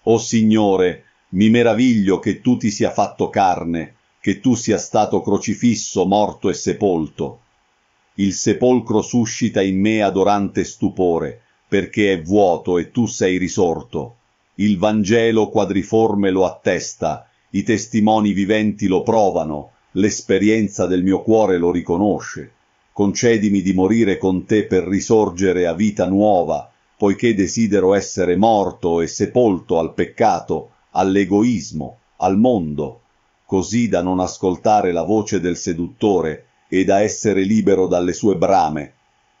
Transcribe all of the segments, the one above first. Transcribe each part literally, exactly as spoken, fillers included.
O Signore, mi meraviglio che tu ti sia fatto carne, che tu sia stato crocifisso, morto e sepolto. Il sepolcro suscita in me adorante stupore, perché è vuoto e tu sei risorto. Il Vangelo quadriforme lo attesta, i testimoni viventi lo provano, l'esperienza del mio cuore lo riconosce. Concedimi di morire con te per risorgere a vita nuova, poiché desidero essere morto e sepolto al peccato, all'egoismo, al mondo, così da non ascoltare la voce del seduttore e da essere libero dalle sue brame.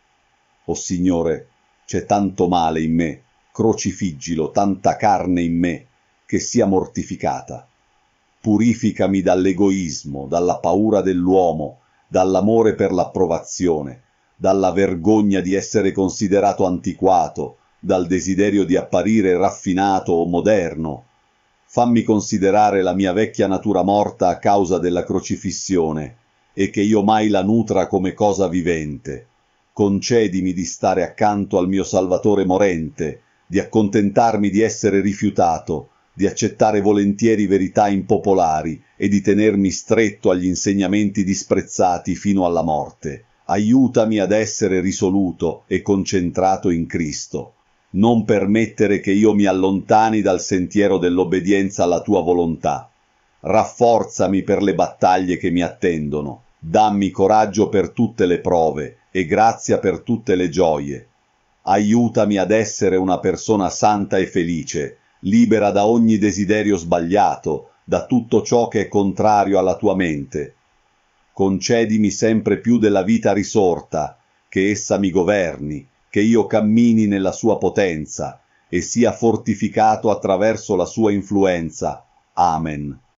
O Signore, c'è tanto male in me, crocifiggilo, tanta carne in me, che sia mortificata. Purificami dall'egoismo, dalla paura dell'uomo, dall'amore per l'approvazione, dalla vergogna di essere considerato antiquato, dal desiderio di apparire raffinato o moderno. Fammi considerare la mia vecchia natura morta a causa della crocifissione e che io mai la nutra come cosa vivente. Concedimi di stare accanto al mio Salvatore morente, di accontentarmi di essere rifiutato, di accettare volentieri verità impopolari e di tenermi stretto agli insegnamenti disprezzati fino alla morte. Aiutami ad essere risoluto e concentrato in Cristo. Non permettere che io mi allontani dal sentiero dell'obbedienza alla tua volontà. Rafforzami per le battaglie che mi attendono. Dammi coraggio per tutte le prove e grazia per tutte le gioie. Aiutami ad essere una persona santa e felice, libera da ogni desiderio sbagliato, da tutto ciò che è contrario alla tua mente. Concedimi sempre più della vita risorta, che essa mi governi, che io cammini nella sua potenza e sia fortificato attraverso la sua influenza. Amen.